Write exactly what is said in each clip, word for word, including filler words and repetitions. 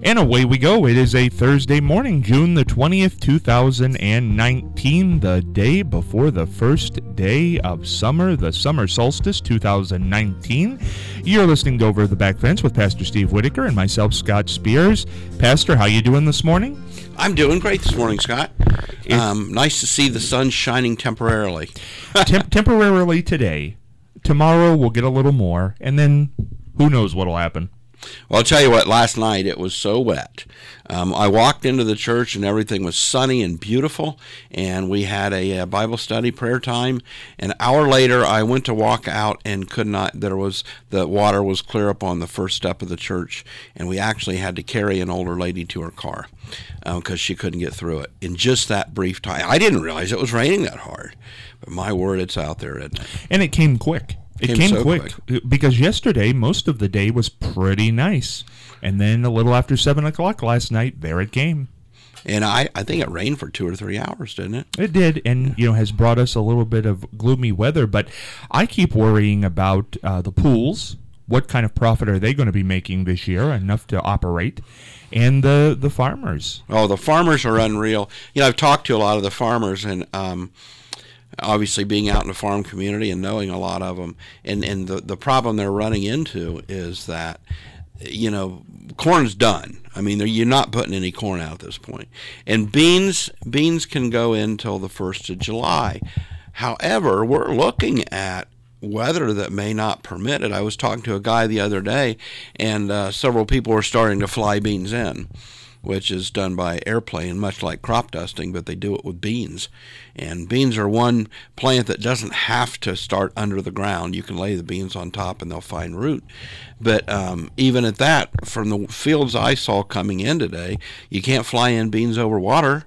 And away we go. It is a Thursday morning, June the twentieth, two thousand nineteen, the day before the first day of summer, the summer solstice two thousand nineteen. You're listening to Over the Back Fence with Pastor Steve Whitaker and myself, Scott Spears. Pastor, how you doing this morning? I'm doing great this morning, Scott. Um, nice to see the sun shining temporarily. Tem- temporarily today. Tomorrow we'll get a little more, and then who knows what will happen. Well, I'll tell you what, last night it was so wet. Um, I walked into the church and everything was sunny and beautiful, and we had a, a Bible study prayer time. An hour later, I went to walk out and could not, there was, the water was clear up on the first step of the church, and we actually had to carry an older lady to her car because um, she couldn't get through it in just that brief time. I didn't realize it was raining that hard, but my word, it's out there, isn't it? And it came quick. It came, came so quick, quick because yesterday most of the day was pretty nice, and then a little after seven o'clock last night, there it came. And I, I think it rained for two or three hours, didn't it? It did, and you know has brought us a little bit of gloomy weather. But I keep worrying about uh, the pools. What kind of profit are they going to be making this year? Enough to operate, and the the farmers. Oh, the farmers are unreal. You know, I've talked to a lot of the farmers, and um, obviously being out in the farm community and knowing a lot of them, and, and the, the problem they're running into is that, you know, corn's done. I mean, you're not putting any corn out at this point. And beans, beans can go in till the first of July. However, we're looking at weather that may not permit it. I was talking to a guy the other day, and uh, several people are starting to fly beans in, which is done by airplane, much like crop dusting, but they do it with beans. And beans are one plant that doesn't have to start under the ground. You can lay the beans on top and they'll find root. But um, even at that, from the fields I saw coming in today, you can't fly in beans over water.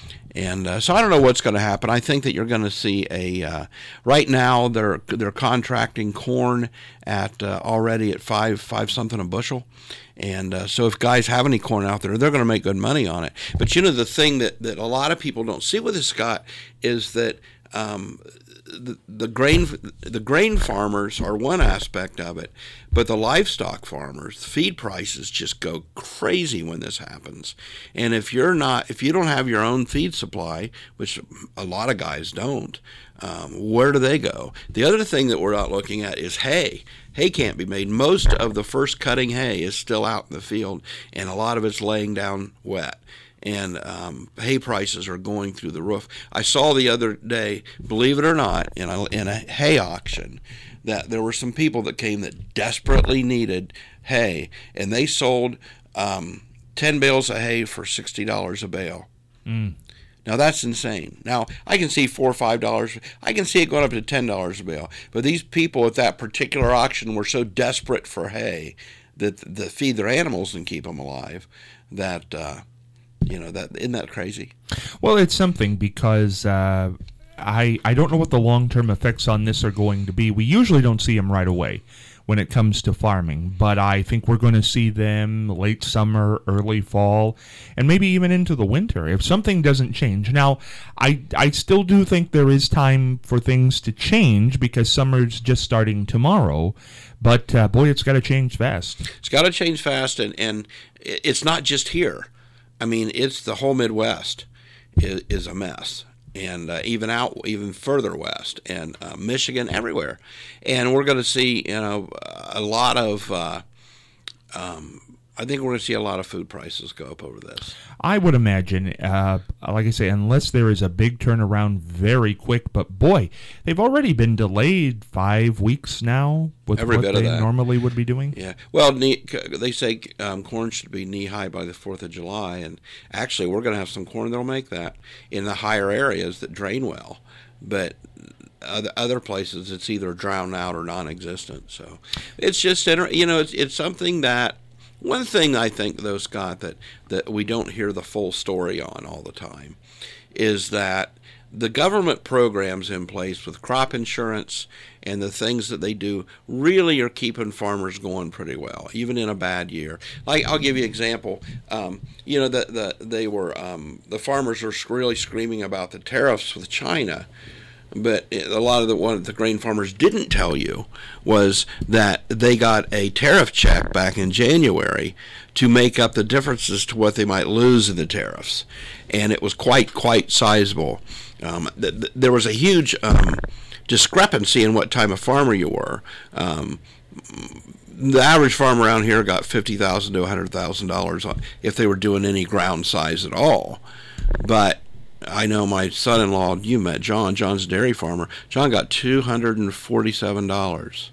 And uh, so I don't know what's going to happen. I think that you're going to see a uh, right now they're they're contracting corn at uh, already at five five something a bushel, and uh, so if guys have any corn out there, they're going to make good money on it. But you know the thing that, that a lot of people don't see with this, Scott, is that um, the the grain the grain farmers are one aspect of it, but the livestock farmers, feed prices just go crazy when this happens. And if you're not, if you don't have your own feed supply, which a lot of guys don't, um, where do they go? The other thing that we're not looking at is hay. Hay can't be made. Most of the first cutting hay is still out in the field, and a lot of it's laying down wet. And um, hay prices are going through the roof. I saw the other day, believe it or not, in a, in a hay auction, that there were some people that came that desperately needed hay, and they sold um, ten bales of hay for sixty dollars a bale. Mm. Now, that's insane. Now, I can see four dollars or five dollars. I can see it going up to ten dollars a bale. But these people at that particular auction were so desperate for hay that to feed their animals and keep them alive that... Uh, You know, that isn't that crazy? Well, it's something because uh, I I don't know what the long-term effects on this are going to be. We usually don't see them right away when it comes to farming, but I think we're going to see them late summer, early fall, and maybe even into the winter if something doesn't change. Now, I, I still do think there is time for things to change because summer's just starting tomorrow, but uh, boy, it's got to change fast. It's got to change fast, and, and it's not just here. I mean, it's the whole Midwest is, is a mess, and uh, even out, even further west, and uh, Michigan, everywhere. And we're going to see, you know, a lot of, uh, um, I think we're going to see a lot of food prices go up over this. I would imagine, uh, like I say, unless there is a big turnaround very quick. But boy, they've already been delayed five weeks now with Every what bit they of that. normally would be doing. Yeah. Well, knee, they say um, corn should be knee high by the fourth of July, and actually, we're going to have some corn that'll make that in the higher areas that drain well, but. Other other places, it's either drowned out or non-existent. So it's just, you know, it's it's something that. One thing I think, though, Scott, that, that we don't hear the full story on all the time is that the government programs in place with crop insurance and the things that they do really are keeping farmers going pretty well, even in a bad year. Like, I'll give you an example. Um, you know, the, the, they were, um, the farmers are really screaming about the tariffs with China. but a lot of the what the grain farmers didn't tell you was that they got a tariff check back in January to make up the differences to what they might lose in the tariffs, and it was quite quite sizable. Um, th- th- there was a huge um, discrepancy in what type of farmer you were. Um, the average farmer around here got fifty thousand to a hundred thousand dollars if they were doing any ground size at all, but I know my son-in-law, you met John, John's a dairy farmer. John got two hundred forty-seven dollars.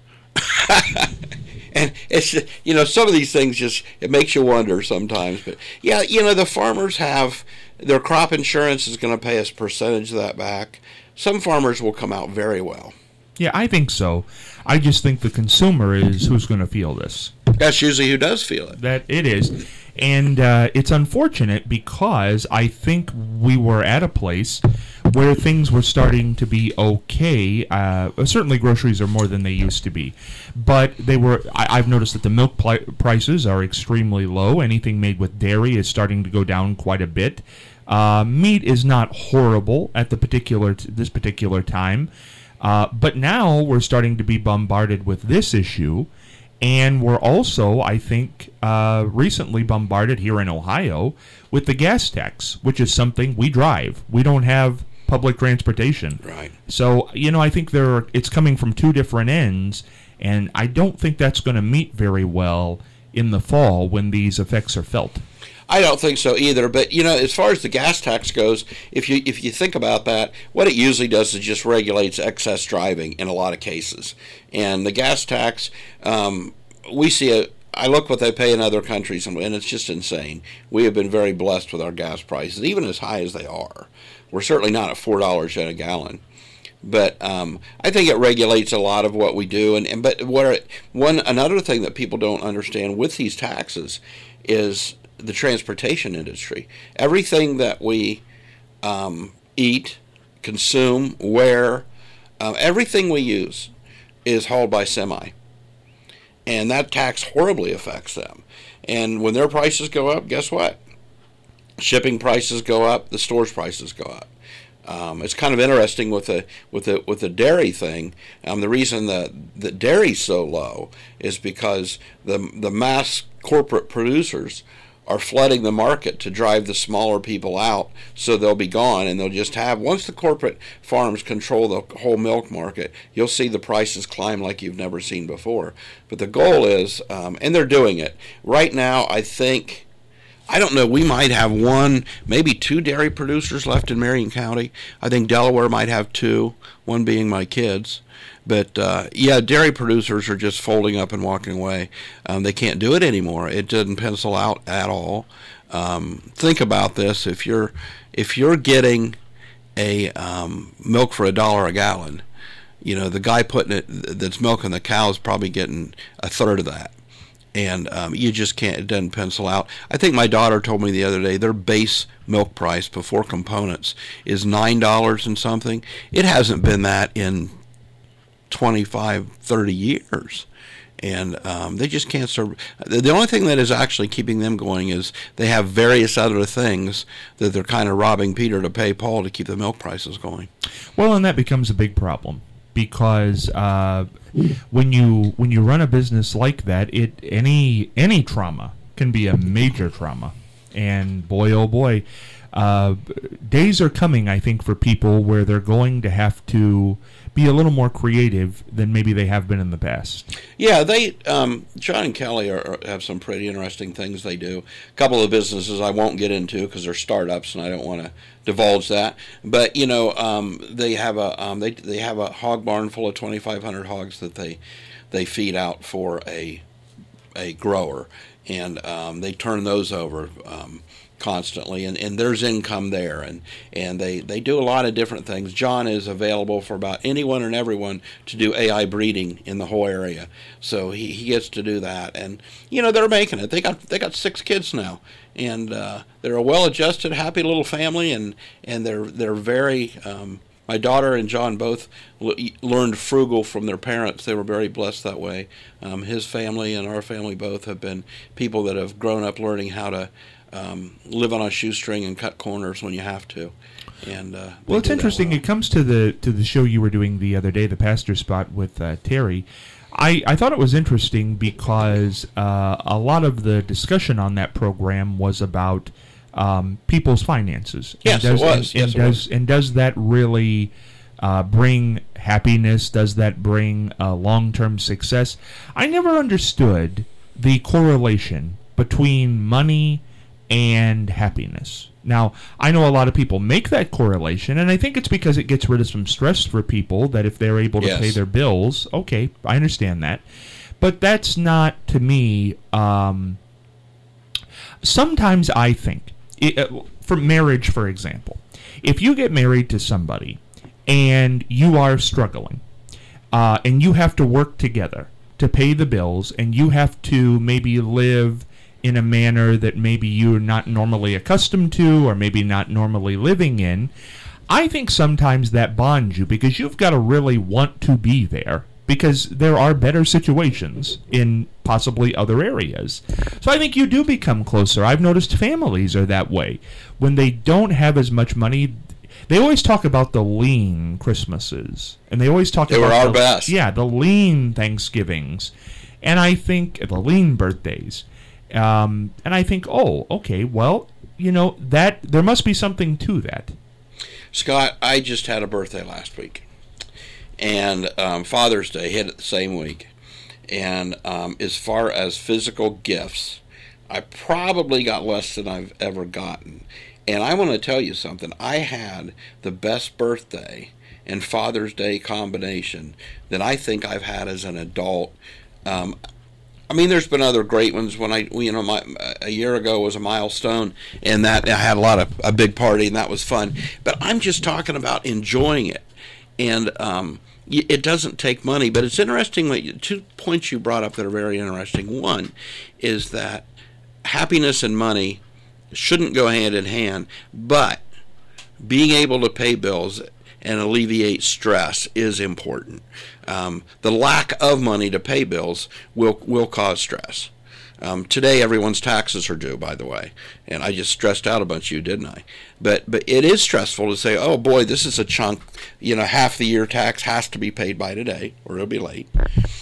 And it's, you know, some of these things just, it makes you wonder sometimes. But yeah, you know, the farmers have, their crop insurance is going to pay us a percentage of that back. Some farmers will come out very well. Yeah, I think so. I just think the consumer is who's going to feel this. That's usually who does feel it. That it is. And uh, it's unfortunate because I think we were at a place where things were starting to be okay. Uh, certainly groceries are more than they used to be. But they were. I, I've noticed that the milk pli- prices are extremely low. Anything made with dairy is starting to go down quite a bit. Uh, meat is not horrible at the particular t- this particular time. Uh, but now we're starting to be bombarded with this issue. And we're also, I think, uh, recently bombarded here in Ohio with the gas tax, which is something we drive. We don't have public transportation. Right. So, you know, I think there are, it's coming from two different ends, and I don't think that's going to meet very well in the fall when these effects are felt. I don't think so either. But, you know, as far as the gas tax goes, if you if you think about that, what it usually does is just regulates excess driving in a lot of cases. And the gas tax, um, we see it. I look what they pay in other countries, and it's just insane. We have been very blessed with our gas prices, even as high as they are. We're certainly not at four dollars a gallon. But um, I think it regulates a lot of what we do. And, and but what are, one another thing that people don't understand with these taxes is the transportation industry. Everything that we um, eat, consume, wear, uh, everything we use is hauled by semi. And that tax horribly affects them. And when their prices go up, guess what? Shipping prices go up, the store's prices go up. Um, it's kind of interesting with the with the with the dairy thing. Um, the reason that the dairy's so low is because the the mass corporate producers are flooding the market to drive the smaller people out, so they'll be gone, and they'll just have, once the corporate farms control the whole milk market, you'll see the prices climb like you've never seen before. But the goal is, um, and they're doing it. Right now, I think, I don't know, we might have one, maybe two dairy producers left in Marion County. I think Delaware might have two, one being my kids. But, uh, yeah, dairy producers are just folding up and walking away. Um, they can't do it anymore. It doesn't pencil out at all. Um, think about this. If you're if you're getting a um, milk for a dollar a gallon, you know, the guy putting it that's milking the cow is probably getting a third of that. And um, you just can't, it doesn't pencil out. I think my daughter told me the other day their base milk price before components is nine dollars and something. It hasn't been that in twenty-five, thirty years. And um, they just can't serve. The only thing that is actually keeping them going is they have various other things that they're kind of robbing Peter to pay Paul to keep the milk prices going. Well, and that becomes a big problem because uh, when you when you run a business like that, it any any trauma can be a major trauma. And boy, oh boy, uh, days are coming, I think, for people where they're going to have to be a little more creative than maybe they have been in the past. Yeah, they um, John and Kelly are, are, have some pretty interesting things they do. A couple of businesses I won't get into because they're startups, and I don't want to divulge that. But you know, um, they have a um, they they have a hog barn full of twenty-five hundred hogs that they they feed out for a a grower, and um, they turn those over Um, constantly, and, and there's income there, and, and they, they do a lot of different things. John is available for about anyone and everyone to do A I breeding in the whole area, so he, he gets to do that, and you know they're making it. They got they got six kids now, and uh, they're a well-adjusted, happy little family, and, and they're they're very. Um, my daughter and John both l- learned frugal from their parents. They were very blessed that way. Um, his family and our family both have been people that have grown up learning how to um, live on a shoestring and cut corners when you have to. And uh, well, it's interesting. Well. It comes to the to the show you were doing the other day, the Pastor Spot with uh, Terry. I, I thought it was interesting because uh, a lot of the discussion on that program was about um, people's finances. Yes, and does, it was. And, yes, and it does was. and does that really uh, bring happiness? Does that bring uh, long-term success? I never understood the correlation between money and happiness. Now, I know a lot of people make that correlation, and I think it's because it gets rid of some stress for people that if they're able to Yes. pay their bills, okay, I understand that. But that's not, to me, um, sometimes I think, it, uh, for marriage, for example, if you get married to somebody and you are struggling, uh, and you have to work together to pay the bills, and you have to maybe live in a manner that maybe you're not normally accustomed to or maybe not normally living in, I think sometimes that bonds you because you've got to really want to be there because there are better situations in possibly other areas. So I think you do become closer. I've noticed families are that way. When they don't have as much money, they always talk about the lean Christmases. And they always talk They about were our the, best. Yeah, the lean Thanksgivings. And I think the lean birthdays. Um, and I think, oh, okay, well, you know, that there must be something to that. Scott, I just had a birthday last week, and um, Father's Day hit it the same week. And um, as far as physical gifts, I probably got less than I've ever gotten. And I want to tell you something. I had the best birthday and Father's Day combination that I think I've had as an adult. Um, I mean, there's been other great ones. When I, you know, my, a year ago was a milestone, and that I had a lot of a big party, and that was fun. But I'm just talking about enjoying it, and um, it doesn't take money. But it's interesting. What you, two points you brought up that are very interesting. One is that happiness and money shouldn't go hand in hand, but being able to pay bills and alleviate stress is important. Um, the lack of money to pay bills will will cause stress. Um, today, everyone's taxes are due, by the way, and I just stressed out a bunch of you, didn't I? But but it is stressful to say, oh boy, this is a chunk. You know, half the year tax has to be paid by today, or it'll be late.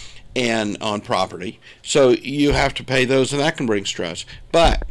And on property, so you have to pay those, and that can bring stress. But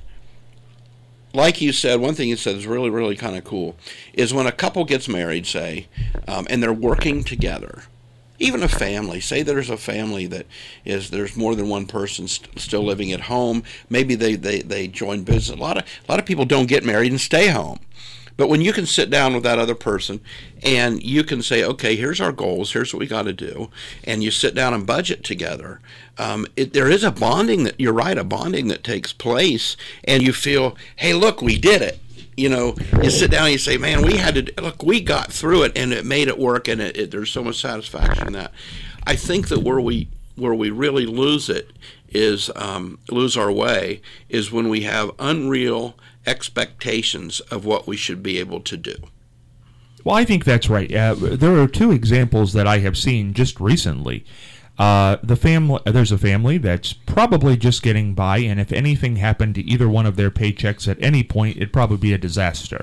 like you said, one thing you said is really, really kind of cool, is when a couple gets married, say, um, and they're working together, even a family, say there's a family that is, there's more than one person st- still living at home, maybe they, they, they join business. A lot of, a lot of people don't get married and stay home. But when you can sit down with that other person and you can say, okay, here's our goals, here's what we got to do, and you sit down and budget together, um, it, there is a bonding that, you're right, a bonding that takes place, and you feel, hey, look, we did it. You know, you sit down and you say, man, we had to, look, we got through it, and it made it work, and it, it, there's so much satisfaction in that. I think that where we where we really lose it is, um, lose our way, is when we have unreal expectations of what we should be able to do. Well, I think that's right. Uh, there are two examples that I have seen just recently. Uh, the family, there's a family that's probably just getting by, and if anything happened to either one of their paychecks at any point, it'd probably be a disaster.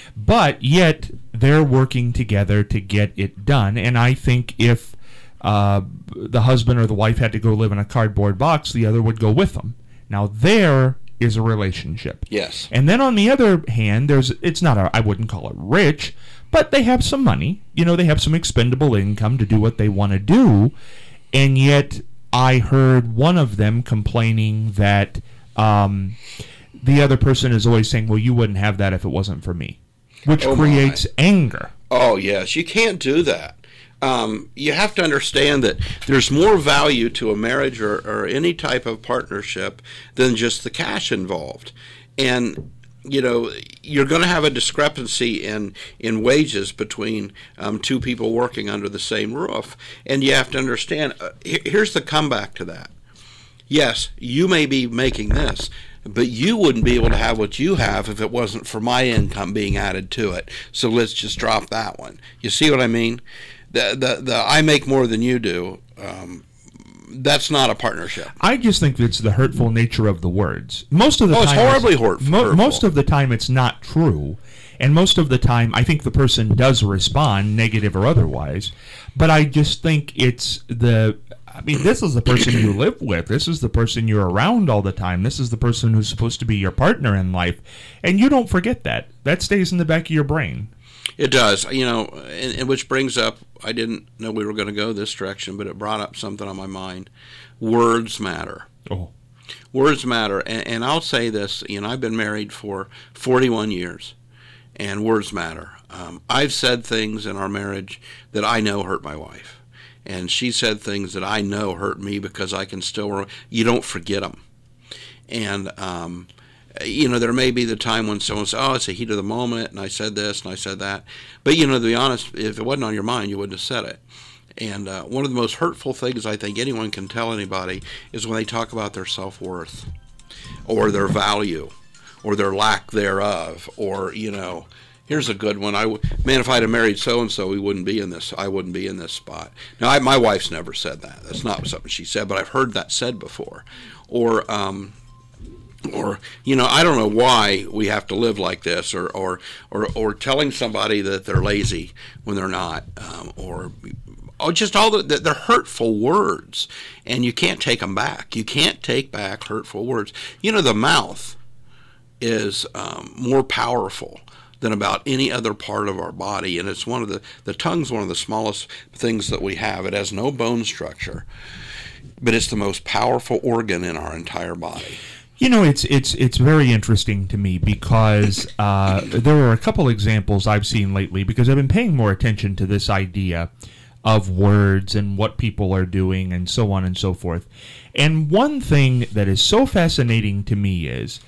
But yet, they're working together to get it done, and I think if uh, the husband or the wife had to go live in a cardboard box, the other would go with them. Now, there is a relationship. Yes. And then on the other hand, there's it's not a, I wouldn't call it rich, but they have some money. You know, they have some expendable income to do what they want to do. And yet I heard one of them complaining that um, the other person is always saying, well, you wouldn't have that if it wasn't for me, which Oh, creates my. anger. Oh, yes. You can't do that. Um, you have to understand that there's more value to a marriage or, or any type of partnership than just the cash involved. And, you know, you're going to have a discrepancy in, in wages between um, two people working under the same roof. And you have to understand, uh, here's the comeback to that. Yes, you may be making this, but you wouldn't be able to have what you have if it wasn't for my income being added to it. So let's just drop that one. You see what I mean? The the, the I make more than you do um, that's not a partnership. I just think it's the hurtful nature of the words. Most of the oh, time, it's horribly it's, hurtful. Mo- most of the time, it's not true, and most of the time, I think the person does respond, negative or otherwise. But I just think it's the. I mean, this is the person you live with. This is the person you're around all the time. This is the person who's supposed to be your partner in life, and you don't forget that. That stays in the back of your brain. It does, you know, and, and which brings up, I didn't know we were going to go this direction, but it brought up something on my mind. Words matter. Oh. Words matter, and, and I'll say this, you know, I've been married for forty-one years, and words matter. Um, I've said things in our marriage that I know hurt my wife, and she said things that I know hurt me because I can still, you don't forget them. And, um, you know, there may be the time when someone says, oh, it's a heat of the moment, and I said this, and I said that. But, you know, to be honest, if it wasn't on your mind, you wouldn't have said it. And uh, one of the most hurtful things I think anyone can tell anybody is when they talk about their self-worth or their value or their lack thereof, or, you know, here's a good one. I w- man, if I'd have married so-and-so, we wouldn't be in this. I wouldn't be in this spot. Now, I, my wife's never said that. That's not something she said, but I've heard that said before. Or, um... Or, you know, I don't know why we have to live like this, or or, or, or telling somebody that they're lazy when they're not, um, or oh, just all the, they're hurtful words, and you can't take them back. You can't take back hurtful words. You know, the mouth is um, more powerful than about any other part of our body, and it's one of the, the tongue's one of the smallest things that we have. It has no bone structure, but it's the most powerful organ in our entire body. You know, it's it's it's very interesting to me because uh, there are a couple examples I've seen lately because I've been paying more attention to this idea of words and what people are doing and so on and so forth. And one thing that is so fascinating to me is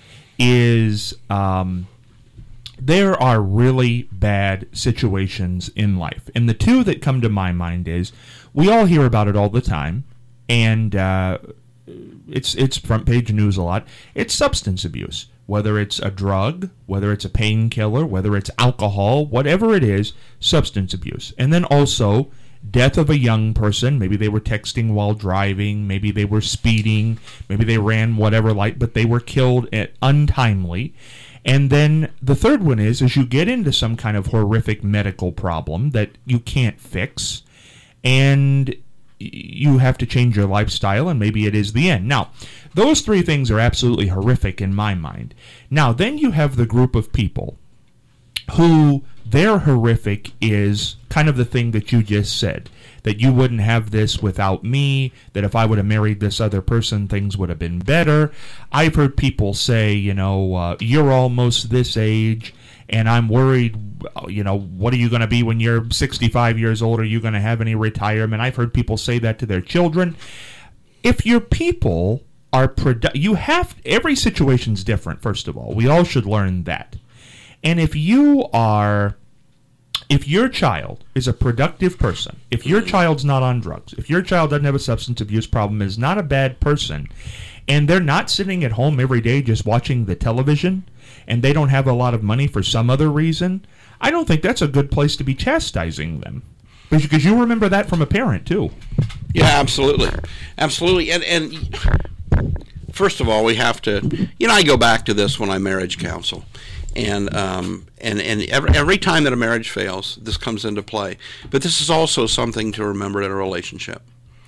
is um, there are really bad situations in life. And the two that come to my mind is we all hear about it all the time, and uh It's it's front page news a lot. It's substance abuse, whether it's a drug, whether it's a painkiller, whether it's alcohol, whatever it is, substance abuse. And then also death of a young person. Maybe they were texting while driving, maybe they were speeding, maybe they ran whatever light, but they were killed at untimely. And then the third one is, is you get into some kind of horrific medical problem that you can't fix, and you have to change your lifestyle, and maybe it is the end. Now, those three things are absolutely horrific in my mind. Now, then you have the group of people who their horrific is kind of the thing that you just said, that you wouldn't have this without me, that if I would have married this other person, things would have been better. I've heard people say, you know, uh, you're almost this age, and I'm worried, you know, what are you going to be when you're sixty-five years old? Are you going to have any retirement? I've heard people say that to their children. If your people are produ- you have, every situation's different, first of all. We all should learn that. And if you are, if your child is a productive person, if your child's not on drugs, if your child doesn't have a substance abuse problem, is not a bad person, and they're not sitting at home every day just watching the television, and they don't have a lot of money for some other reason, I don't think that's a good place to be chastising them. Because you remember that from a parent, too. Yeah, absolutely. Absolutely. And, and first of all, we have to, you know, I go back to this when I marriage counsel. And um, and, and every, every time that a marriage fails, this comes into play. But this is also something to remember in a relationship,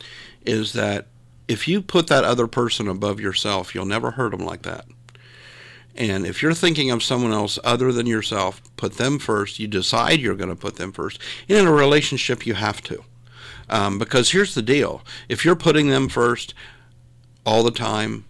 is that if you put that other person above yourself, you'll never hurt them like that. And if you're thinking of someone else other than yourself, put them first. You decide you're going to put them first. And in a relationship, you have to. Um, because here's the deal. If you're putting them first all the time,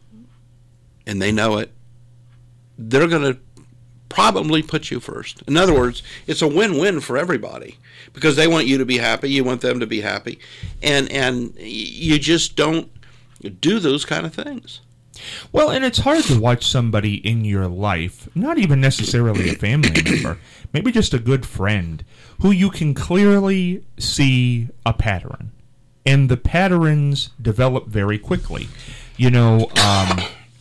and they know it, they're going to probably put you first. In other words, it's a win-win for everybody, because they want you to be happy, you want them to be happy, and and you just don't do those kind of things. Well, and it's hard to watch somebody in your life, not even necessarily a family member, maybe just a good friend, who you can clearly see a pattern, and the patterns develop very quickly. You know, um,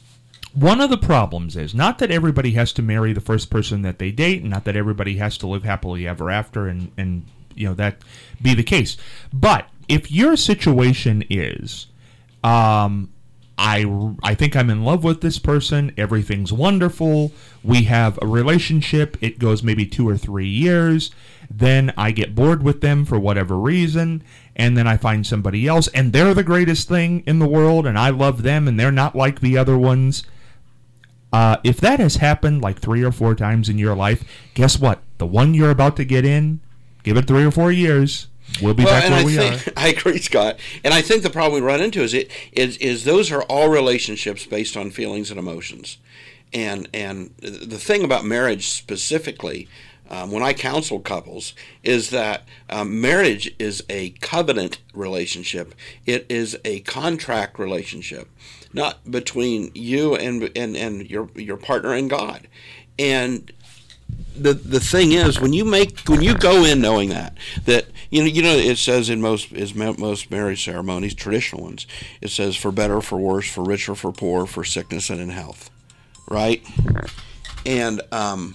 one of the problems is not that everybody has to marry the first person that they date, and not that everybody has to live happily ever after, and, and you know, that be the case. But if your situation is Um, I, I think I'm in love with this person. Everything's wonderful. We have a relationship. It goes maybe two or three years. Then I get bored with them for whatever reason. And then I find somebody else. And they're the greatest thing in the world. And I love them. And they're not like the other ones. Uh, if that has happened like three or four times in your life, guess what? The one you're about to get in, give it three or four years. We'll be well, back where I we think, are. I agree, Scott. And I think the problem we run into is it is is those are all relationships based on feelings and emotions. And and the thing about marriage specifically, um, when I counsel couples, is that um, marriage is a covenant relationship. It is a contract relationship, not between you and and, and your your partner and God. And the the thing is, when you make when you go in knowing that that you know you know it says in most is most marriage ceremonies, traditional ones, it says for better, for worse, for richer, for poor, for sickness and in health, right? And um,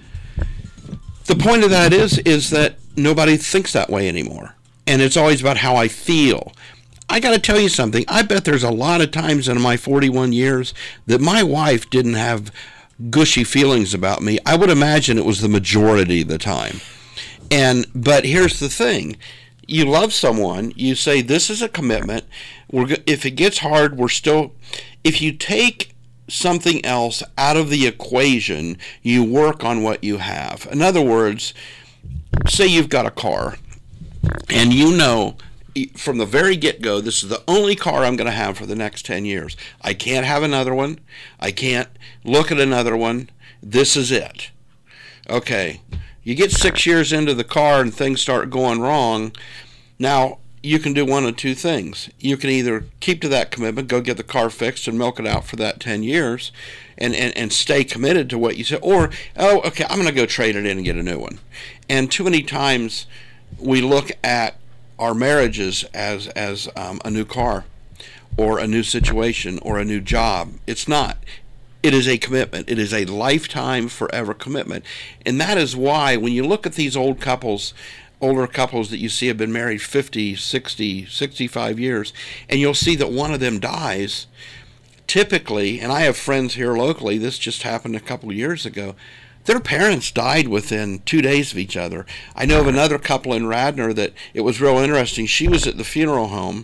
the point of that is is that nobody thinks that way anymore, and it's always about how I feel. I got to tell you something. I bet there's a lot of times in my forty-one years that my wife didn't have gushy feelings about me. I would imagine it was the majority of the time. And but here's the thing. You love someone, you say this is a commitment. We're if it gets hard, we're still if you take something else out of the equation, you work on what you have. In other words, say you've got a car and you know from the very get-go, this is the only car I'm going to have for the next ten years. I can't have another one. I can't look at another one. This is it. Okay, you get six years into the car and things start going wrong. Now, you can do one of two things. You can either keep to that commitment, go get the car fixed and milk it out for that ten years and, and, and stay committed to what you said. Or, oh, okay, I'm going to go trade it in and get a new one. And too many times we look at our marriages as as um, a new car or a new situation or a new job. It's not. It is a commitment. It is a lifetime, forever commitment. And that is why when you look at these old couples, older couples that you see have been married fifty, sixty, sixty-five years, and you'll see that one of them dies, typically, and I have friends here locally, this just happened a couple of years ago, their parents died within two days of each other. I know of another couple in Radnor that it was real interesting. She was at the funeral home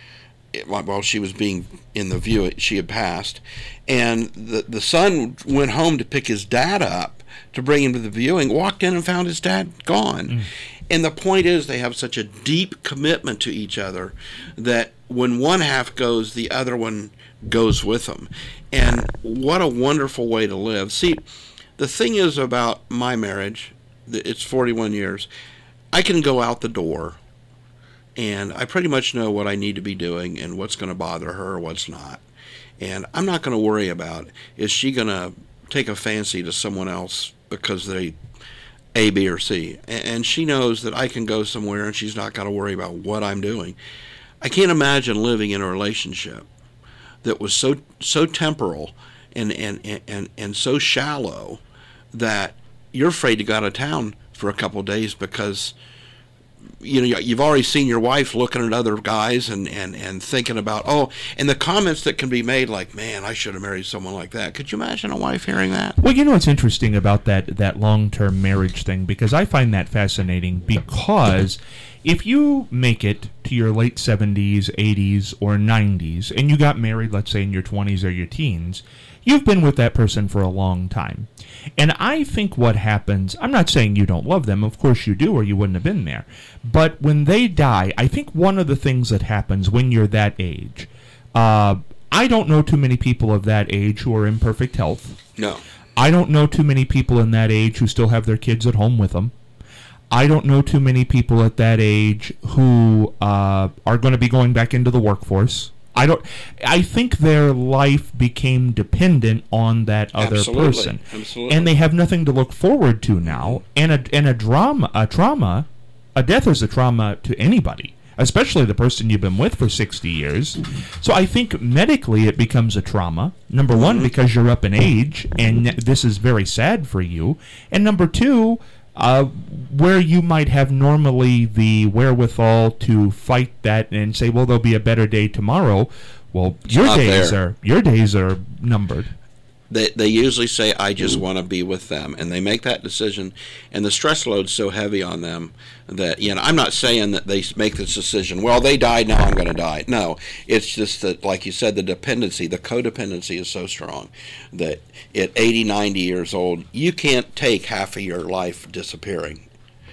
while she was being in the view. She had passed. And the, the son went home to pick his dad up to bring him to the viewing, walked in and found his dad gone. Mm. And the point is they have such a deep commitment to each other that when one half goes, the other one goes with them. And what a wonderful way to live. See, the thing is about my marriage, it's forty-one years, I can go out the door and I pretty much know what I need to be doing and what's going to bother her or what's not. And I'm not going to worry about, is she going to take a fancy to someone else because they A, B, or C. And she knows that I can go somewhere and she's not got to worry about what I'm doing. I can't imagine living in a relationship that was so so temporal and, and, and, and so shallow that you're afraid to go out of town for a couple of days because you know you've already seen your wife looking at other guys and, and, and thinking about, oh, and the comments that can be made like, man, I should have married someone like that. Could you imagine a wife hearing that? Well, you know what's interesting about that, that long-term marriage thing, because I find that fascinating, because if you make it to your late seventies, eighties, or nineties, and you got married, let's say in your twenties or your teens, you've been with that person for a long time. And I think what happens, I'm not saying you don't love them, of course you do, or you wouldn't have been there. But when they die, I think one of the things that happens when you're that age, uh, I don't know too many people of that age who are in perfect health. No. I don't know too many people in that age who still have their kids at home with them. I don't know too many people at that age who uh, are going to be going back into the workforce. I don't. I think their life became dependent on that other Absolutely. person, Absolutely. and they have nothing to look forward to now. And a and a drama, a trauma, a death is a trauma to anybody, especially the person you've been with for sixty years. So I think medically it becomes a trauma. Number one, because you're up in age, and this is very sad for you. And number two, uh, where you might have normally the wherewithal to fight that and say, well, there'll be a better day tomorrow. Well, It's your not days there. are your days are numbered. They they usually say, I just want to be with them, and they make that decision, and the stress load's so heavy on them that, you know, I'm not saying that they make this decision, well, they died, now I'm going to die. No, it's just that, like you said, the dependency, the codependency is so strong that at eighty, ninety years old, you can't take half of your life disappearing.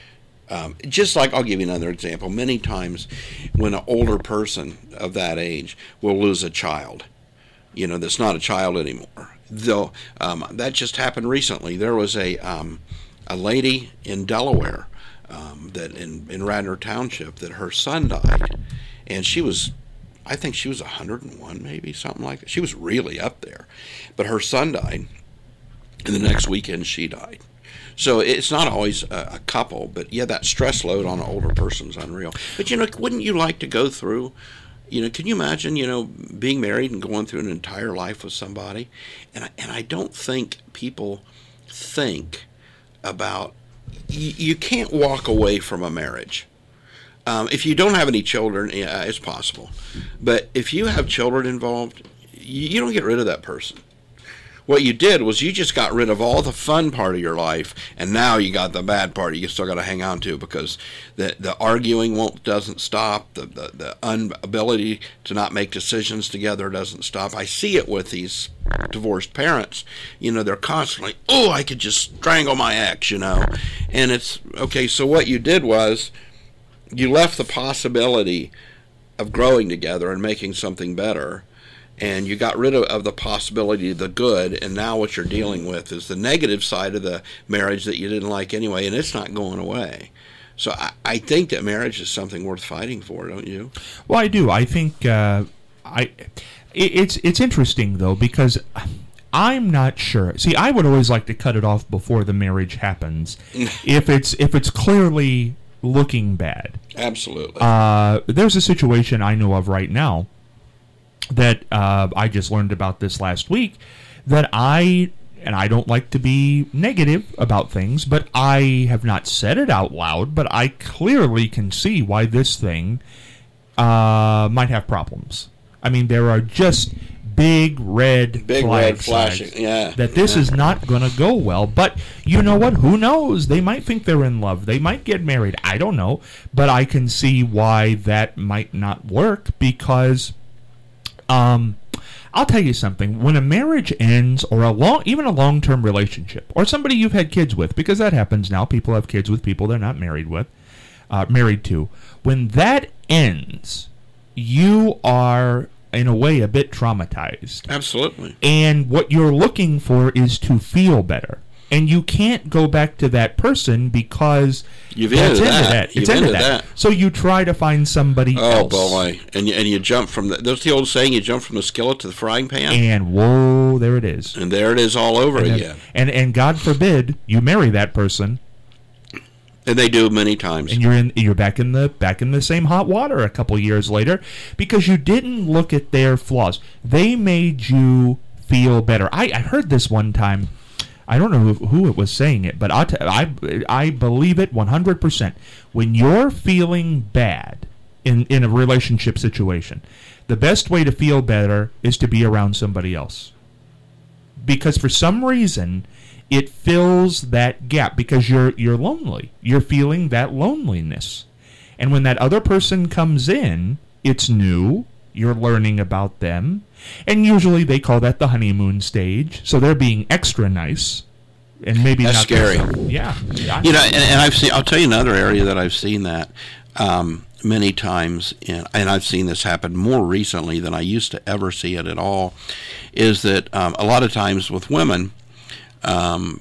Um, just like, I'll give you another example. Many times when an older person of that age will lose a child, you know, that's not a child anymore. Though um, that just happened recently. There was a um, a lady in Delaware um, that in, in Radnor Township that her son died, and she was, I think she was one hundred and one, maybe something like that. She was really up there, but her son died, and the next weekend she died. So it's not always a, a couple, but yeah, that stress load on an older person is unreal. But you know, wouldn't you like to go through? You know, can you imagine, you know, being married and going through an entire life with somebody? And I, and I don't think people think about, you, you can't walk away from a marriage. Um, if you don't have any children, yeah, it's possible. But if you have children involved, you, you don't get rid of that person. What you did was you just got rid of all the fun part of your life, and now you got the bad part you still got to hang on to, because the the arguing won't doesn't stop, the the, the inability to not make decisions together doesn't stop. I see it with these divorced parents. You know, they're constantly, oh, I could just strangle my ex, you know. And it's, okay, so what you did was you left the possibility of growing together and making something better, and you got rid of, of the possibility of the good, and now what you're dealing with is the negative side of the marriage that you didn't like anyway, and it's not going away. So I, I think that marriage is something worth fighting for, don't you? Well, I do. I think uh, I it, it's it's interesting though, because I'm not sure. See, I would always like to cut it off before the marriage happens, if it's if it's clearly looking bad. Absolutely. Uh, there's a situation I know of right now that uh, I just learned about this last week, that I, and I don't like to be negative about things, but I have not said it out loud, but I clearly can see why this thing uh, might have problems. I mean, there are just big red Big flag red flashing, flags yeah. that this yeah. is not going to go well. But you know what? Who knows? They might think they're in love. They might get married. I don't know. But I can see why that might not work, because Um, I'll tell you something. When a marriage ends, or a long, even a long-term relationship, or somebody you've had kids with, because that happens now. People have kids with people they're not married with, uh, married to. When that ends, you are, in a way, a bit traumatized. Absolutely. And what you're looking for is to feel better. And you can't go back to that person because You've that's ended ended that. that. It's You've ended ended that. that. So you try to find somebody Oh, else. boy. And you, and you jump from the, there's the old saying, you jump from the skillet to the frying pan. And whoa, there it is. And there it is all over and, again. And and God forbid you marry that person, And they do many times. and you're in you're back in the back in the same hot water a couple years later, because you didn't look at their flaws. They made you feel better. I, I heard this one time. I don't know who, who it was saying it, but I'll t- I I believe it one hundred percent. When you're feeling bad in in a relationship situation, the best way to feel better is to be around somebody else, because for some reason it fills that gap, because you're you're lonely. You're feeling that loneliness. And when that other person comes in, it's new. You're learning about them. And usually they call that the honeymoon stage. So they're being extra nice. And maybe That's not scary. Yeah. yeah. You know, and, and I've seen, I'll tell you another area that I've seen that um, many times, in, and I've seen this happen more recently than I used to ever see it at all, is that um, a lot of times with women, um,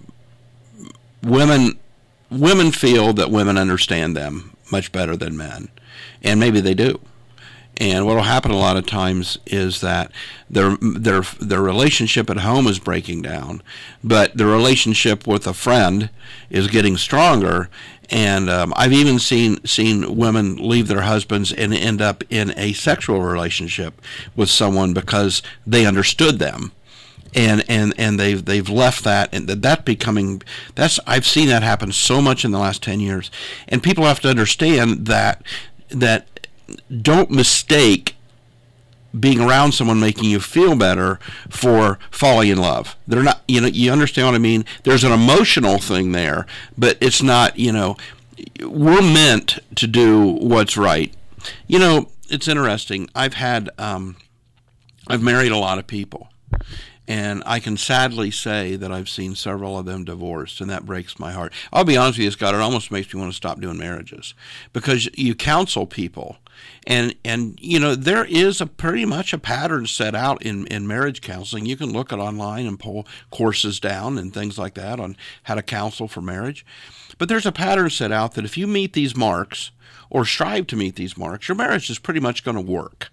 women women feel that women understand them much better than men, and maybe they do. And what will happen a lot of times is that their their their relationship at home is breaking down, but the relationship with a friend is getting stronger. And um, I've even seen seen women leave their husbands and end up in a sexual relationship with someone because they understood them. and and and they've they've left that, and that, that becoming that's I've seen that happen so much in the last ten years, and people have to understand that that don't mistake being around someone making you feel better for falling in love. They're not, you know, you understand what I mean? There's an emotional thing there, but it's not, you know, we're meant to do what's right. You know, it's interesting. I've had, um, I've married a lot of people, and I can sadly say that I've seen several of them divorced, and that breaks my heart. I'll be honest with you, Scott, it almost makes me want to stop doing marriages, because you counsel people, and, and you know, there is a pretty much a pattern set out in, in marriage counseling. You can look at online and pull courses down and things like that on how to counsel for marriage. But there's a pattern set out that if you meet these marks, or strive to meet these marks, your marriage is pretty much going to work.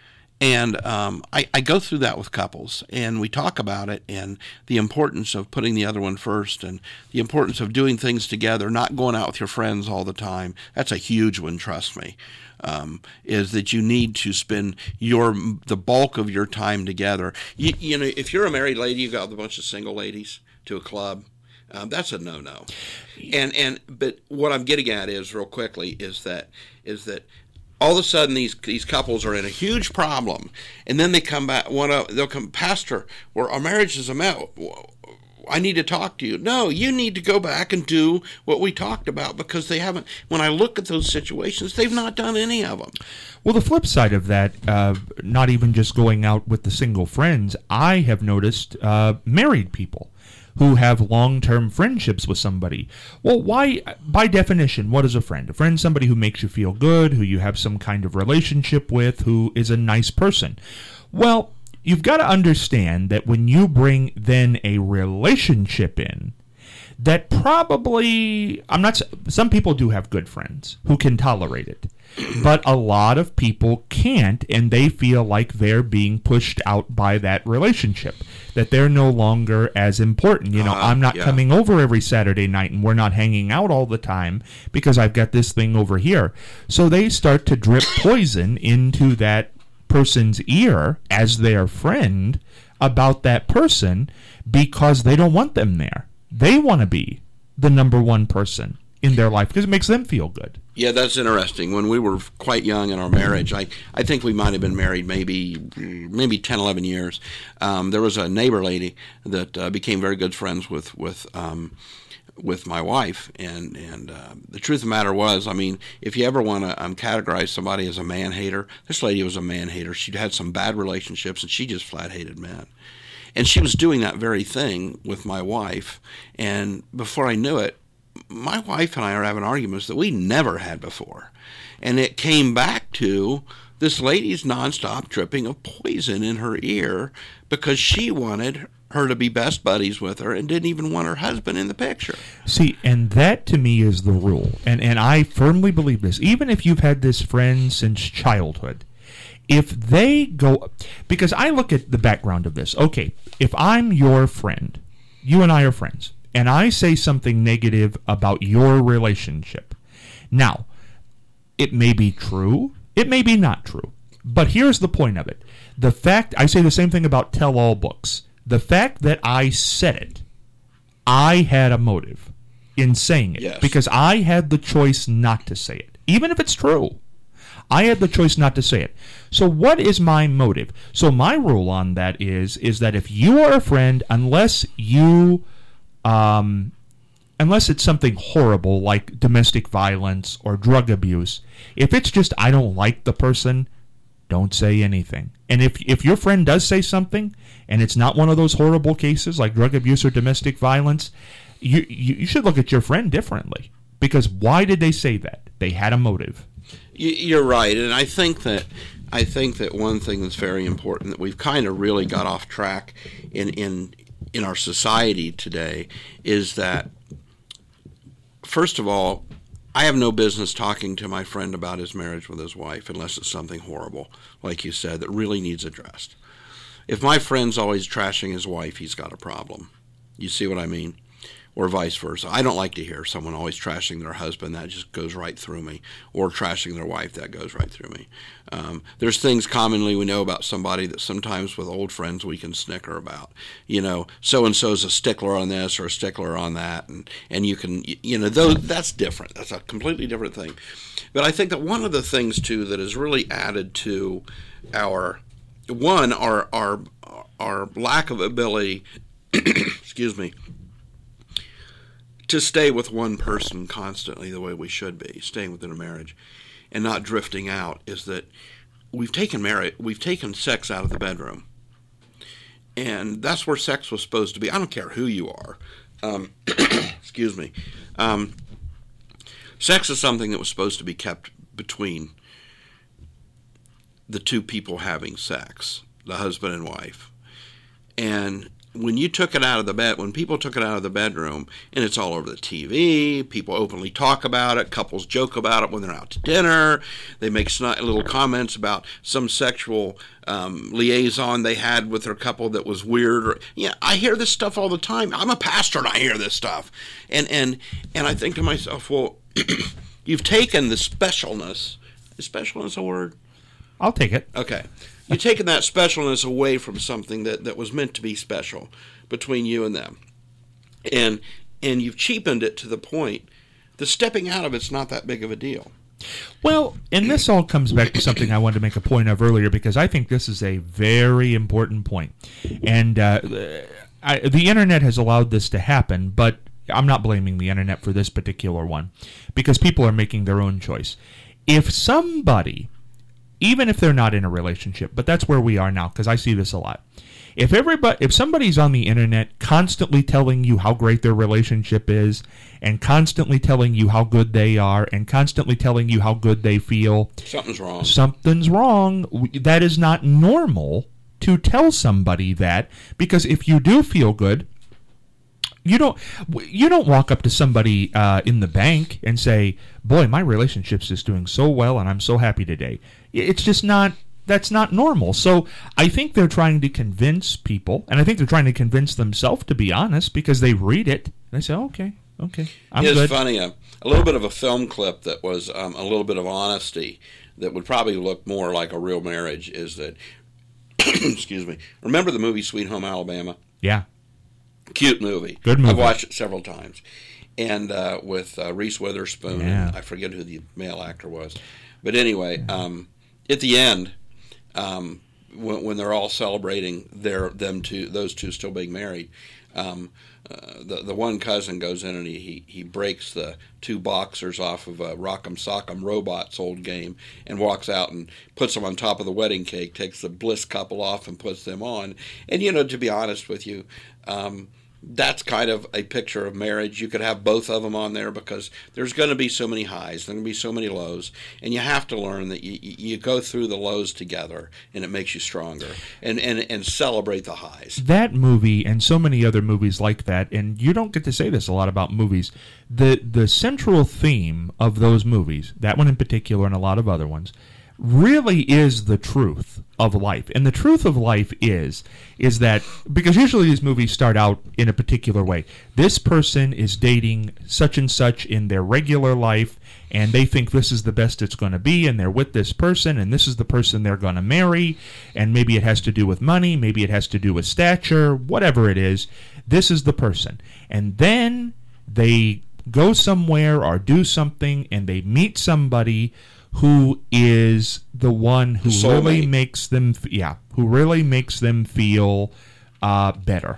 And um, I, I go through that with couples, and we talk about it and the importance of putting the other one first, and the importance of doing things together, not going out with your friends all the time. That's a huge one, trust me, um, is that you need to spend your the bulk of your time together. You, you know, if you're a married lady, you got a bunch of single ladies to a club, um, that's a no-no. And and but what I'm getting at is, real quickly, is that is that all of a sudden these these couples are in a huge problem, and then they come back. One of they'll come, Pastor, where our marriage is a mess. I need to talk to you. No, you need to go back and do what we talked about, because they haven't. When I look at those situations, they've not done any of them. Well, the flip side of that, uh, not even just going out with the single friends, I have noticed uh, married people who have long-term friendships with somebody. Well, why, by definition, what is a friend? A friend is somebody who makes you feel good, who you have some kind of relationship with, who is a nice person. Well, you've got to understand that when you bring then a relationship in, that probably, I'm not, some people do have good friends who can tolerate it, but a lot of people can't, and they feel like they're being pushed out by that relationship, that they're no longer as important. You know, uh, I'm not yeah. coming over every Saturday night, and we're not hanging out all the time because I've got this thing over here. So they start to drip poison into that person's ear as their friend about that person, because they don't want them there. They want to be the number one person in their life because it makes them feel good. Yeah, that's interesting. When we were quite young in our marriage, I, I think we might have been married maybe maybe ten, eleven years. Um, there was a neighbor lady that uh, became very good friends with with um, with my wife, and and uh, the truth of the matter was, I mean, if you ever want to um, categorize somebody as a man hater, this lady was a man hater. She'd had some bad relationships, and she just flat hated men. And she was doing that very thing with my wife, and before I knew it, my wife and I are having arguments that we never had before. And it came back to this lady's nonstop dripping of poison in her ear because she wanted her to be best buddies with her and didn't even want her husband in the picture. See, and that to me is the rule. And, and I firmly believe this. Even if you've had this friend since childhood, if they go, because I look at the background of this. Okay, if I'm your friend, you and I are friends, and I say something negative about your relationship. Now, it may be true, it may be not true, but here's the point of it. The fact, I say the same thing about tell-all books. The fact that I said it, I had a motive in saying it, yes, because I had the choice not to say it, even if it's true. I had the choice not to say it. So what is my motive? So my rule on that is, is that if you are a friend, unless you... Um, unless it's something horrible like domestic violence or drug abuse, if it's just I don't like the person, don't say anything. And if if your friend does say something and it's not one of those horrible cases like drug abuse or domestic violence, you you, you should look at your friend differently, because why did they say that? They had a motive. You're right, and I think that I think that one thing that's very important that we've kind of really got off track in in in our society today is that, first of all, I have no business talking to my friend about his marriage with his wife unless it's something horrible, like you said, that really needs addressed. If my friend's always trashing his wife, he's got a problem. You see what I mean? or vice versa. I don't like to hear someone always trashing their husband. That just goes right through me. Or trashing their wife. That goes right through me. Um, there's things commonly we know about somebody that sometimes with old friends we can snicker about. You know, so-and-so's a stickler on this or a stickler on that. And, and you can, you know, those, that's different. That's a completely different thing. But I think that one of the things, too, that has really added to our, one, our, our, our lack of ability, excuse me, to stay with one person constantly the way we should be, staying within a marriage, and not drifting out, is that we've taken marriage, we've taken sex out of the bedroom, and that's where sex was supposed to be. I don't care who you are. Um, excuse me. Um, sex is something that was supposed to be kept between the two people having sex, the husband and wife, and when you took it out of the bed, when people took it out of the bedroom, and it's all over the T V, people openly talk about it, couples joke about it when they're out to dinner, they make snide little comments about some sexual um, liaison they had with their couple that was weird. Or, yeah, I hear this stuff all the time. I'm a pastor and I hear this stuff. And, and, and I think to myself, well, you've taken the specialness. Is specialness a word? I'll take it. Okay. You've taken that specialness away from something that, that was meant to be special between you and them. And and you've cheapened it to the point that stepping out of it's not that big of a deal. Well, and this all comes back to something I wanted to make a point of earlier, because I think this is a very important point. And uh, I, the Internet has allowed this to happen, but I'm not blaming the Internet for this particular one, because people are making their own choice. If somebody, even if they're not in a relationship, but that's where we are now, because I see this a lot. If everybody, if somebody's on the internet constantly telling you how great their relationship is, and constantly telling you how good they are, and constantly telling you how good they feel, something's wrong. Something's wrong. That is not normal to tell somebody that, because if you do feel good, You don't you don't walk up to somebody uh, in the bank and say, boy, my relationship's just doing so well and I'm so happy today. It's just not, that's not normal. So I think they're trying to convince people, and I think they're trying to convince themselves, to be honest, because they read it and they say, okay, okay, I'm it's good. funny, uh, a little bit of a film clip that was um, a little bit of honesty that would probably look more like a real marriage is that, excuse me, remember the movie Sweet Home Alabama? Yeah. Cute movie. Good movie. I've watched it several times. And uh, with uh, Reese Witherspoon, Yeah. and I forget who the male actor was. But anyway, um, at the end, um, when, when they're all celebrating their them two, those two still being married, um, uh, the the one cousin goes in and he, he, he breaks the two boxers off of a Rock'em Sock'em Robots old game and walks out and puts them on top of the wedding cake, takes the bliss couple off and puts them on. And, you know, to be honest with you, um, that's kind of a picture of marriage. You could have both of them on there because there's going to be so many highs, there's going to be so many lows, and you have to learn that you, you go through the lows together, and it makes you stronger, and, and, and celebrate the highs. That movie and so many other movies like that, and you don't get to say this a lot about movies, the the central theme of those movies, that one in particular and a lot of other ones, really is the truth of life. And the truth of life is is that, because usually these movies start out in a particular way. This person is dating such and such in their regular life, and they think this is the best it's going to be, and they're with this person, and this is the person they're going to marry, and maybe it has to do with money, maybe it has to do with stature, whatever it is, this is the person. And then they go somewhere or do something, and they meet somebody who is the one who Soulmate. really makes them, yeah, who really makes them feel uh, better.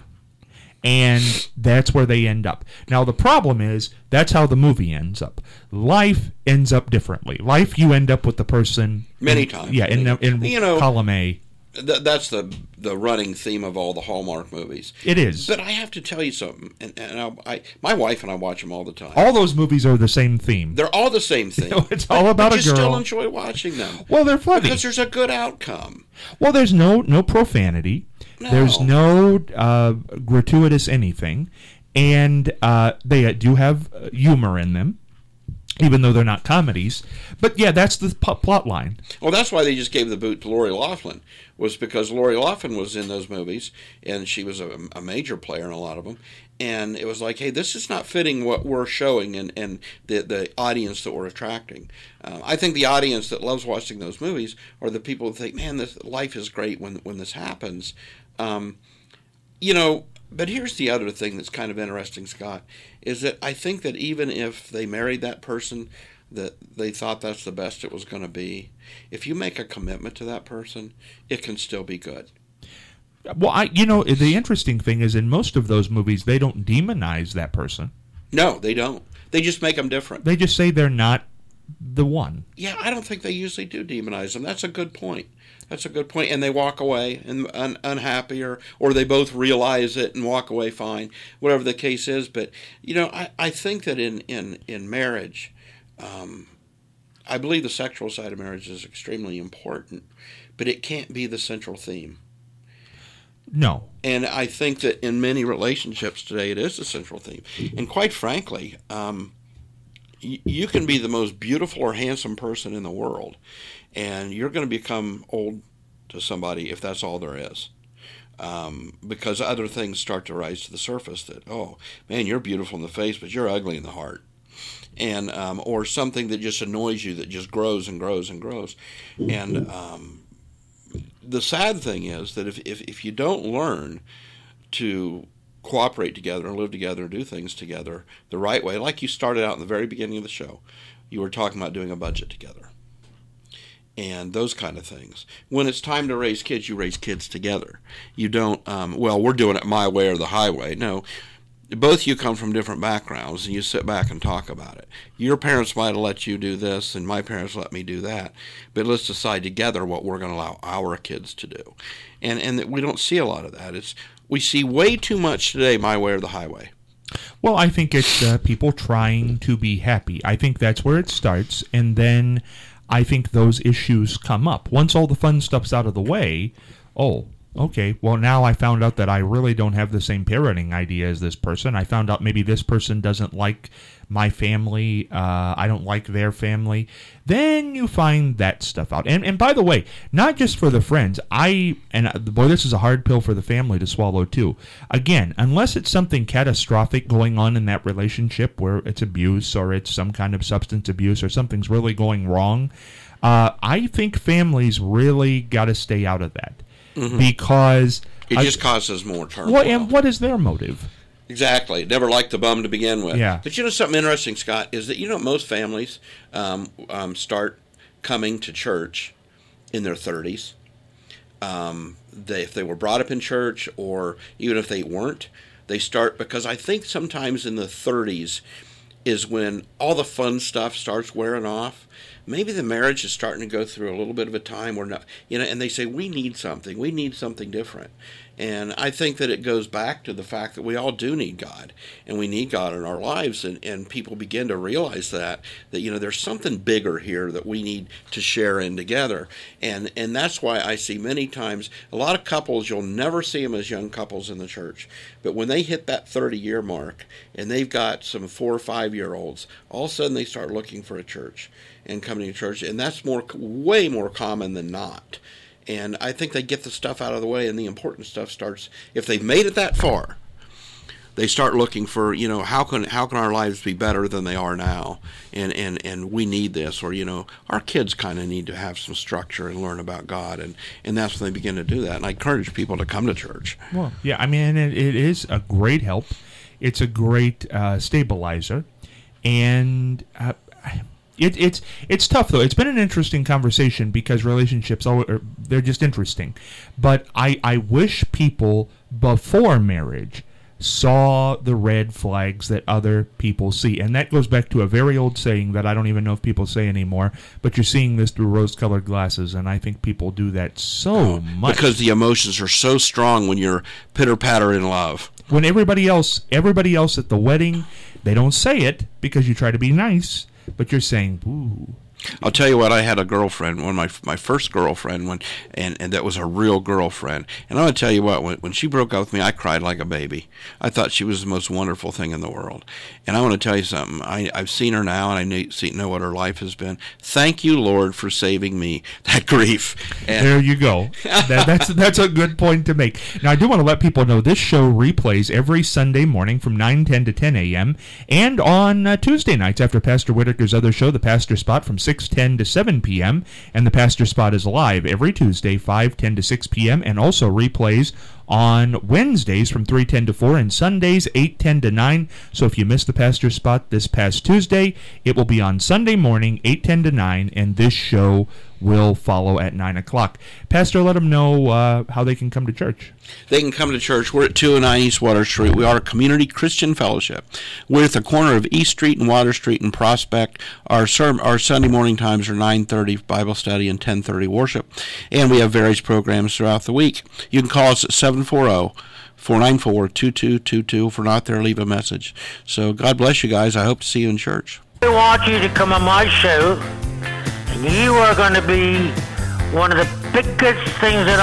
And that's where they end up. Now, the problem is, that's how the movie ends up. Life ends up differently. Life, you end up with the person. Many in, times. Yeah, in, in you know, column A. Th- that's the the running theme of all the Hallmark movies. It is. But I have to tell you something, and, and I, I, my wife and I watch them all the time. All those movies are the same theme. They're all the same thing. It's all about but a you girl. still enjoy watching them. Well, they're funny. Because there's a good outcome. Well, there's no no profanity. No. There's no uh, gratuitous anything, and uh, they do have humor in them. even though they're not comedies. But yeah, that's the p- plot line. Well, that's why they just gave the boot to Lori Loughlin, was because Lori Loughlin was in those movies, and she was a, a major player in a lot of them. And it was like, hey, this is not fitting what we're showing and, and the, the audience that we're attracting. Uh, I think the audience that loves watching those movies are the people that think, man, this life is great when when this happens. Um, you know, but here's the other thing that's kind of interesting, Scott, is that I think that even if they married that person that they thought that's the best it was going to be, if you make a commitment to that person, it can still be good. Well, I, you know, the interesting thing is in most of those movies, they don't demonize that person. No, they don't. They just make them different. They just say they're not the one. Yeah, I don't think they usually do demonize them. That's a good point. That's a good point. And they walk away and un- unhappy, or, or they both realize it and walk away fine, whatever the case is. But, you know, I, I think that in, in, in marriage, um, I believe the sexual side of marriage is extremely important, but it can't be the central theme. No. And I think that in many relationships today, it is the central theme. And quite frankly, um, y- you can be the most beautiful or handsome person in the world, and you're going to become old to somebody if that's all there is. Um, because other things start to rise to the surface that, oh, man, you're beautiful in the face, but you're ugly in the heart. And um, or something that just annoys you that just grows and grows and grows. And um the sad thing is that if, if, if you don't learn to cooperate together and live together and do things together the right way, like you started out in the very beginning of the show, you were talking about doing a budget together and those kind of things. When it's time to raise kids, you raise kids together. You don't, um, well, we're doing it my way or the highway. No, both you come from different backgrounds, and you sit back and talk about it. Your parents might have let you do this, and my parents let me do that. But let's decide together what we're going to allow our kids to do. And and we don't see a lot of that. It's we see way too much today, my way or the highway. Well, I think it's uh, people trying to be happy. I think that's where it starts, and then I think those issues come up. Once all the fun stuff's out of the way, oh, okay, well, now I found out that I really don't have the same parenting idea as this person. I found out maybe this person doesn't like my family. Uh, I don't like their family. Then you find that stuff out. And and by the way, not just for the friends. I, and boy, this is a hard pill for the family to swallow too. Again, unless it's something catastrophic going on in that relationship where it's abuse or it's some kind of substance abuse or something's really going wrong, uh, I think families really got to stay out of that. Mm-hmm. Because it just I, causes more turmoil. Well, and what is their motive? Exactly. Never liked the bum to begin with. Yeah. But you know something interesting, Scott, is that you know most families um, um, start coming to church in their thirties. Um, they, if they were brought up in church, or even if they weren't, they start because I think sometimes in the thirties is when all the fun stuff starts wearing off. Maybe the marriage is starting to go through a little bit of a time where, not, you know, and they say, we need something. We need something different. And I think that it goes back to the fact that we all do need God, and we need God in our lives. And, and people begin to realize that, that, you know, there's something bigger here that we need to share in together. And, and that's why I see many times, a lot of couples, you'll never see them as young couples in the church. But when they hit that thirty-year mark, and they've got some four or five-year-olds, all of a sudden they start looking for a church and coming to church, and that's more, way more common than not. And I think they get the stuff out of the way, and the important stuff starts. If they've made it that far, they start looking for, you know, how can how can our lives be better than they are now, and and, and we need this, or you know, our kids kind of need to have some structure and learn about God, and, and that's when they begin to do that. And I encourage people to come to church. Well, yeah, I mean, it, it is a great help. It's a great uh, stabilizer, and. Uh, It, it's it's tough, though. It's been an interesting conversation because relationships, are, they're just interesting. But I, I wish people before marriage saw the red flags that other people see. And that goes back to a very old saying that I don't even know if people say anymore, but you're seeing this through rose-colored glasses, and I think people do that so much. Because the emotions are so strong when you're pitter-patter in love. When everybody else, everybody else at the wedding, they don't say it because you try to be nice, but you're saying, ooh, I'll tell you what, I had a girlfriend, one of my my first girlfriend, when, and, and that was a real girlfriend. And I'm going to tell you what, when, when she broke up with me, I cried like a baby. I thought she was the most wonderful thing in the world. And I want to tell you something. I, I've seen her now, and I know, see, know what her life has been. Thank you, Lord, for saving me that grief. And there you go. that, that's, that's a good point to make. Now, I do want to let people know this show replays every Sunday morning from nine ten to ten a.m. and on uh, Tuesday nights after Pastor Whitaker's other show, The Pastor Spot, from six ten to seven p.m. And The Pastor Spot is live every Tuesday, five ten to six p.m. and also replays on Wednesdays from three ten to four and Sundays eight ten to nine. So if you missed The Pastor Spot this past Tuesday, it will be on Sunday morning eight ten to nine, and this show will follow at nine o'clock. Pastor, let them know uh, how they can come to church. They can come to church. We're at two oh nine East Water Street. We are a community Christian fellowship. We're at the corner of East Street and Water Street in Prospect. Our serm- our Sunday morning times are nine thirty Bible study and ten thirty worship. And we have various programs throughout the week. You can call us at seven four zero, four nine four, two two two two. If we're not there, leave a message. So God bless you guys. I hope to see you in church. I want you to come on my show. You are going to be one of the biggest things that